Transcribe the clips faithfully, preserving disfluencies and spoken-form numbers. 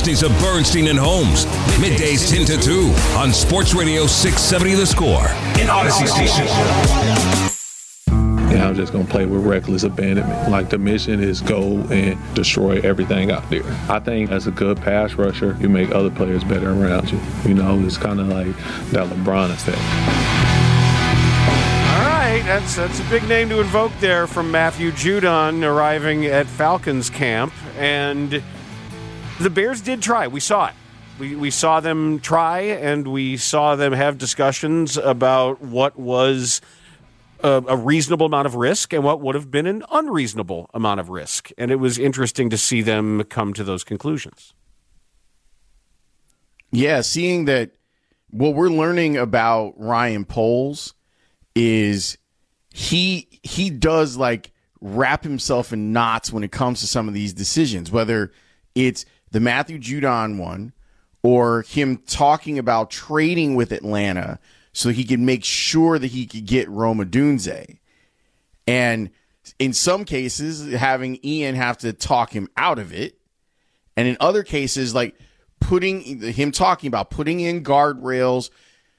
Thursdays of Bernstein and Holmes. Middays ten to two on Sports Radio six seventy The Score. In Odyssey Station. Yeah, I'm just going to play with reckless abandonment. Like, the mission is go and destroy everything out there. I think as a good pass rusher, you make other players better around you. You know, it's kind of like that LeBron effect. All right, that's, that's a big name to invoke there from Matthew Judon arriving at Falcons camp. And the Bears did try. We saw it. We, we saw them try, and we saw them have discussions about what was A, a reasonable amount of risk and what would have been an unreasonable amount of risk. And it was interesting to see them come to those conclusions. Yeah, seeing that what we're learning about Ryan Poles is he he does like wrap himself in knots when it comes to some of these decisions, whether it's the Matthew Judon one or him talking about trading with Atlanta so he could make sure that he could get Rome Odunze. And in some cases, having Ian have to talk him out of it. And in other cases, like putting him talking about putting in guardrails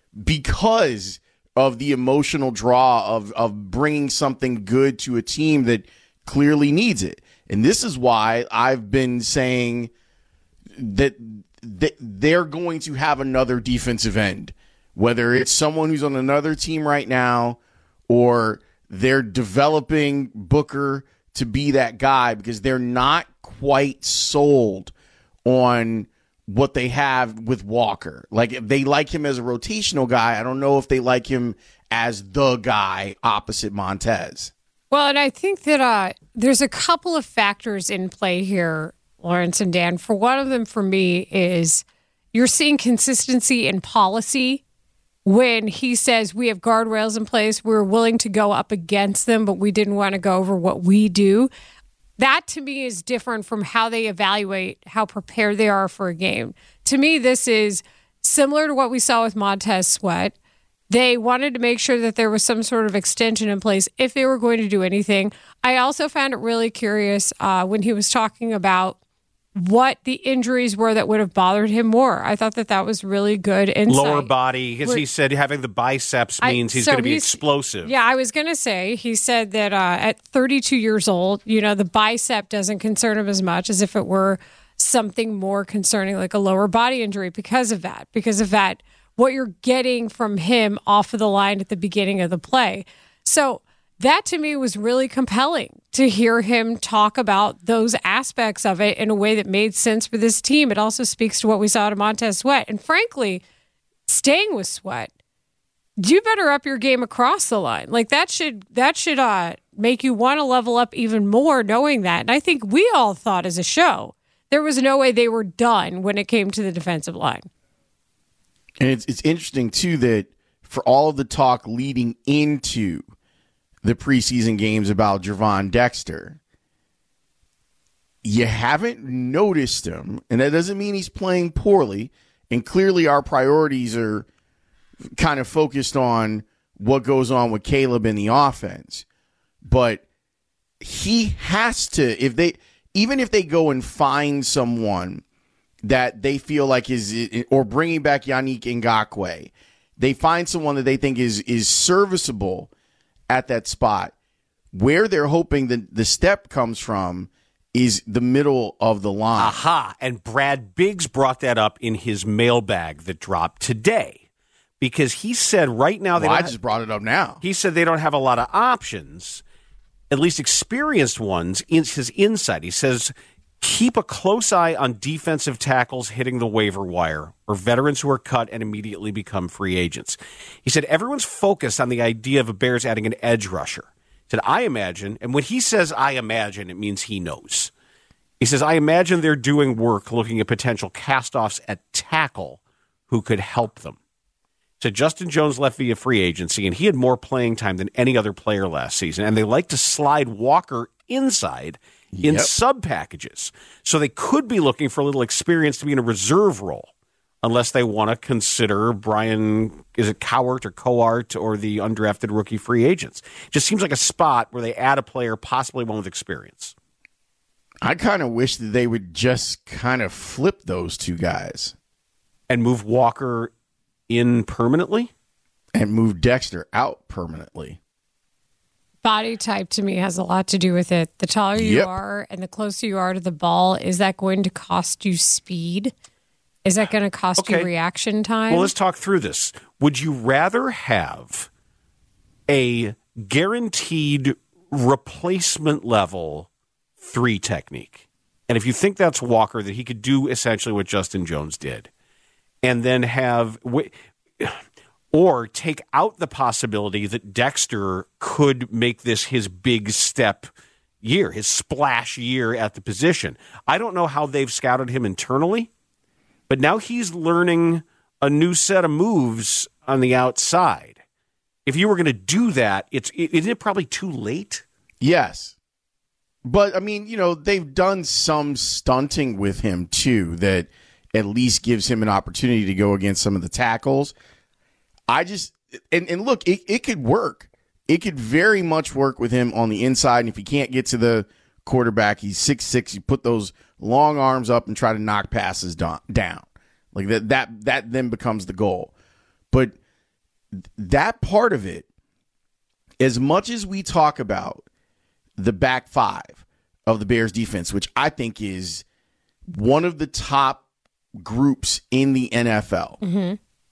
because of the emotional draw of, of bringing something good to a team that clearly needs it. And this is why I've been saying that, that they're going to have another defensive end. Whether it's someone who's on another team right now or they're developing Booker to be that guy because they're not quite sold on what they have with Walker. Like, if they like him as a rotational guy, I don't know if they like him as the guy opposite Montez. Well, and I think that uh, there's a couple of factors in play here, Lawrence and Dan. For one of them, for me, is you're seeing consistency in policy. When he says we have guardrails in place, we're willing to go up against them, but we didn't want to go over what we do. That, to me, is different from how they evaluate how prepared they are for a game. To me, this is similar to what we saw with Montez Sweat. They wanted to make sure that there was some sort of extension in place if they were going to do anything. I also found it really curious uh, when he was talking about what the injuries were that would have bothered him more. I thought that that was really good insight. Lower body, because he said having the biceps means I, he's so going to be explosive. Yeah, I was going to say, he said that uh, at thirty-two years old, you know, the bicep doesn't concern him as much as if it were something more concerning, like a lower body injury because of that. Because of that, what you're getting from him off of the line at the beginning of the play. So that, to me, was really compelling to hear him talk about those aspects of it in a way that made sense for this team. It also speaks to what we saw out of Montez Sweat. And frankly, staying with Sweat, you better up your game across the line. Like, that should that should uh, make you want to level up even more knowing that. And I think we all thought as a show, there was no way they were done when it came to the defensive line. And it's it's interesting, too, that for all of the talk leading into the preseason games about Gervon Dexter, you haven't noticed him, and that doesn't mean he's playing poorly, and clearly our priorities are kind of focused on what goes on with Caleb in the offense, but he has to, if they, even if they go and find someone that they feel like is, or bringing back Yannick Ngakoue, they find someone that they think is is serviceable at that spot, where they're hoping that the step comes from is the middle of the line. Aha. And Brad Biggs brought that up in his mailbag that dropped today, because he said right now... They well, don't I just ha- brought it up now. He said they don't have a lot of options, at least experienced ones, in his insight. He says, keep a close eye on defensive tackles hitting the waiver wire or veterans who are cut and immediately become free agents. He said everyone's focused on the idea of a Bears adding an edge rusher. He said, I imagine, and when he says I imagine, it means he knows. He says, I imagine they're doing work looking at potential cast-offs at tackle who could help them. So Justin Jones left via free agency, and he had more playing time than any other player last season, and they like to slide Walker inside in yep. sub packages. So they could be looking for a little experience to be in a reserve role, unless they want to consider Brian, is it Cowart or Coart or the undrafted rookie free agents. Just seems like a spot where they add a player, possibly one with experience. I kind of wish that they would just kind of flip those two guys and move Walker in permanently and move Dexter out permanently. Body type to me has a lot to do with it. The taller you Yep. are and the closer you are to the ball, is that going to cost you speed? Is that going to cost Okay. you reaction time? Well, let's talk through this. Would you rather have a guaranteed replacement level three technique? And if you think that's Walker, that he could do essentially what Justin Jones did, and then have, or take out the possibility that Dexter could make this his big step year, his splash year at the position. I don't know how they've scouted him internally, but now he's learning a new set of moves on the outside. If you were going to do that, it's isn't it probably too late? Yes. But, I mean, you know, they've done some stunting with him, too, that at least gives him an opportunity to go against some of the tackles. I just, and, and look, it, it could work. It could very much work with him on the inside. And if he can't get to the quarterback, he's six six, you put those long arms up and try to knock passes down. Like that, that, that then becomes the goal. But that part of it, as much as we talk about the back five of the Bears defense, which I think is one of the top groups in the N F L, mm-hmm.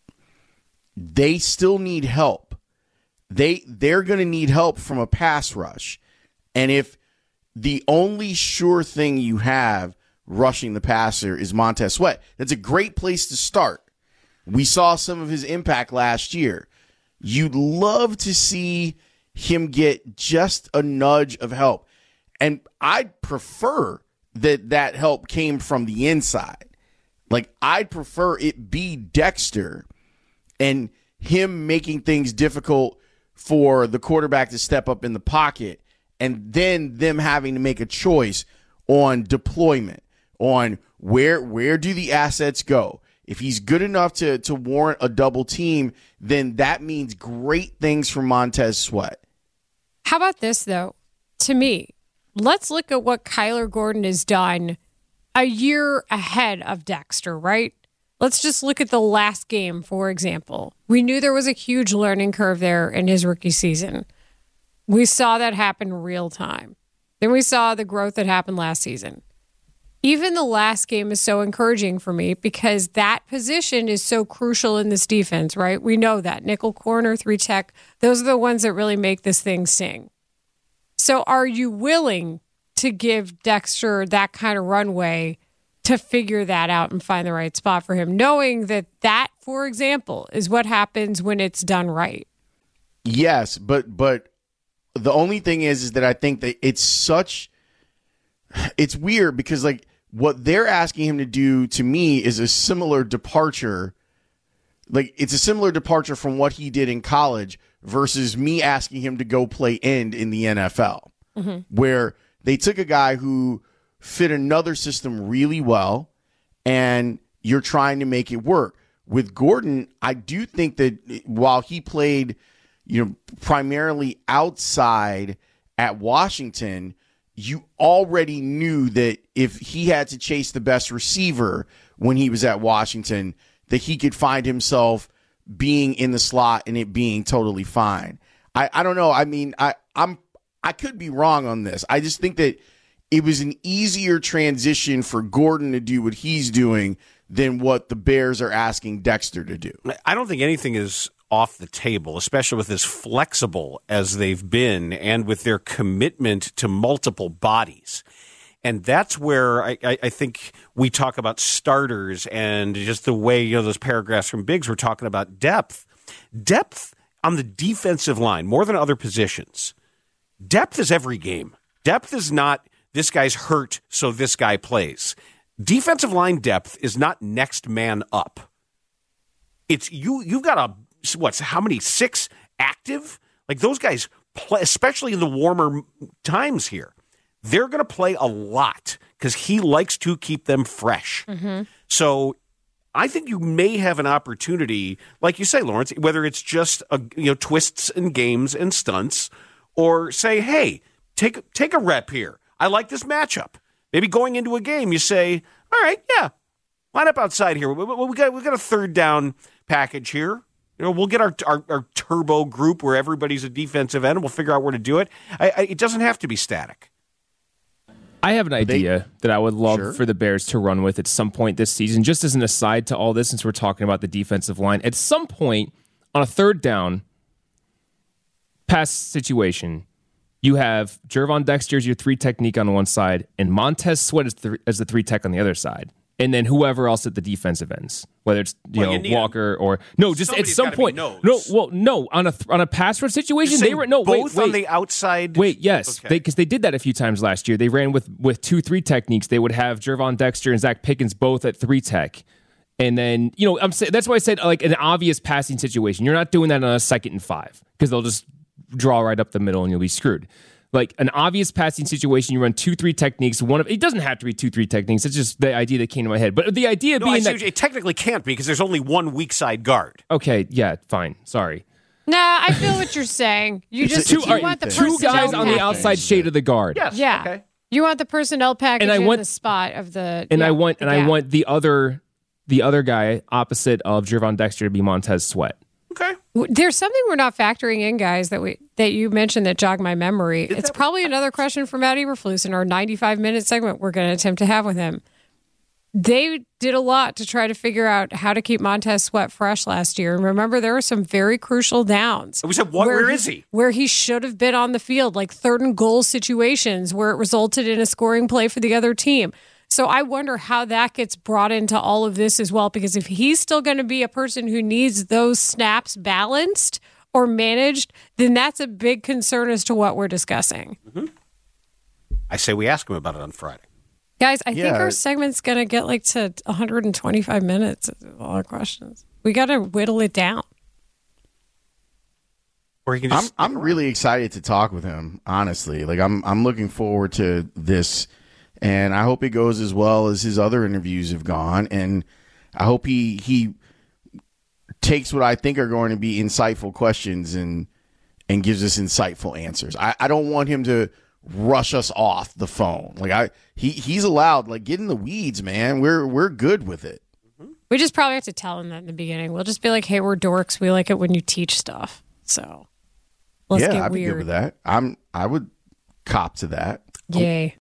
they still need help. They, they're going to need help from a pass rush. And if the only sure thing you have rushing the passer is Montez Sweat, that's a great place to start. We saw some of his impact last year. You'd love to see him get just a nudge of help. And I'd prefer that that help came from the inside. Like, I'd prefer it be Dexter and him making things difficult for the quarterback to step up in the pocket, and then them having to make a choice on deployment, on where where do the assets go. If he's good enough to, to warrant a double team, then that means great things for Montez Sweat. How about this, though? To me, let's look at what Kyler Gordon has done a year ahead of Dexter, right? Let's just look at the last game, for example. We knew there was a huge learning curve there in his rookie season. We saw that happen real time. Then we saw the growth that happened last season. Even the last game is so encouraging for me because that position is so crucial in this defense, right? We know that. Nickel corner, three tech, those are the ones that really make this thing sing. So are you willing to give Dexter that kind of runway to figure that out and find the right spot for him, knowing that that, for example, is what happens when it's done right? Yes, but but the only thing is, is that I think that it's such, it's weird because, like, what they're asking him to do to me is a similar departure. Like, it's a similar departure from what he did in college versus me asking him to go play end in the N F L, mm-hmm. where they took a guy who fit another system really well and you're trying to make it work. With Gordon, I do think that while he played, you know, primarily outside at Washington, you already knew that if he had to chase the best receiver when he was at Washington, that he could find himself being in the slot and it being totally fine. I, I don't know. I mean, I, I'm I could be wrong on this. I just think that it was an easier transition for Gordon to do what he's doing than what the Bears are asking Dexter to do. I don't think anything is off the table, especially with as flexible as they've been and with their commitment to multiple bodies. And that's where I, I, I think we talk about starters and just the way, you know, those paragraphs from Biggs were talking about depth. Depth on the defensive line, more than other positions. Depth is every game. Depth is not this guy's hurt, so this guy plays. Defensive line depth is not next man up. It's you. You've got a what's how many six active? Like those guys play, especially in the warmer times here. They're going to play a lot because he likes to keep them fresh. Mm-hmm. So I think you may have an opportunity, like you say, Lawrence, whether it's just a, you know twists and games and stunts, or say, hey, take take a rep here. I like this matchup. Maybe going into a game, you say, all right, yeah, line up outside here. We, we, we got we got a third down package here. You know, we'll get our, our our turbo group where everybody's a defensive end, and we'll figure out where to do it. I, I, it doesn't have to be static. I have an idea they, that I would love sure. for the Bears to run with at some point this season, just as an aside to all this, since we're talking about the defensive line. At some point on a third down pass situation, you have Gervon Dexter as your three technique on one side and Montez Sweat as the, as the three tech on the other side. And then whoever else at the defensive ends, whether it's you well, know you a, Walker or no, just at some point. No, well, no, on a on a pass rush situation, they were no both wait, wait. on the outside. Wait, yes, okay. because they, they did that a few times last year. They ran with with two three techniques. They would have Gervon Dexter and Zach Pickens both at three tech, and then you know I'm saying that's why I said like an obvious passing situation. You're not doing that on a second and five because they'll just draw right up the middle and you'll be screwed. Like an obvious passing situation, you run two, three techniques. One of it doesn't have to be two, three techniques. It's just the idea that came to my head. But the idea no, being I that it technically can't be because there's only one weak side guard. Okay, yeah, fine. Sorry. Nah, I feel what you're saying. You It's just a- you it's Two, all right, want the two personnel guys on the package. outside shade of the guard. Yes. Yeah. Okay. You want the personnel package And I in want- the spot of the And yeah, I want the and I gap. want the other the other guy opposite of Gervon Dexter to be Montez Sweat. Okay. There's something we're not factoring in, guys, that we that you mentioned that jogged my memory. It's probably another question from Matt Eberflus in our ninety-five minute segment we're going to attempt to have with him. They did a lot to try to figure out how to keep Montez Sweat fresh last year. And remember, there were some very crucial downs. We said, what? where Where he- is he? Where he should have been on the field, like third and goal situations where it resulted in a scoring play for the other team. So I wonder how that gets brought into all of this as well, because if he's still going to be a person who needs those snaps balanced or managed, then that's a big concern as to what we're discussing. Mm-hmm. I say we ask him about it on Friday. Guys, I think Yeah. our segment's going to get like to one hundred twenty-five minutes of all our questions. We got to whittle it down. Or he can I'm just I'm really excited to talk with him. Honestly, like I'm I'm looking forward to this, and I hope it goes as well as his other interviews have gone. And I hope he he takes what I think are going to be insightful questions and and gives us insightful answers. I, I don't want him to rush us off the phone. Like I he he's allowed like get in the weeds, man. We're we're good with it. We just probably have to tell him that in the beginning. We'll just be like, hey, we're dorks. We like it when you teach stuff. So let's yeah, get I'd be weird. good with that. I'm I would cop to that. Yay.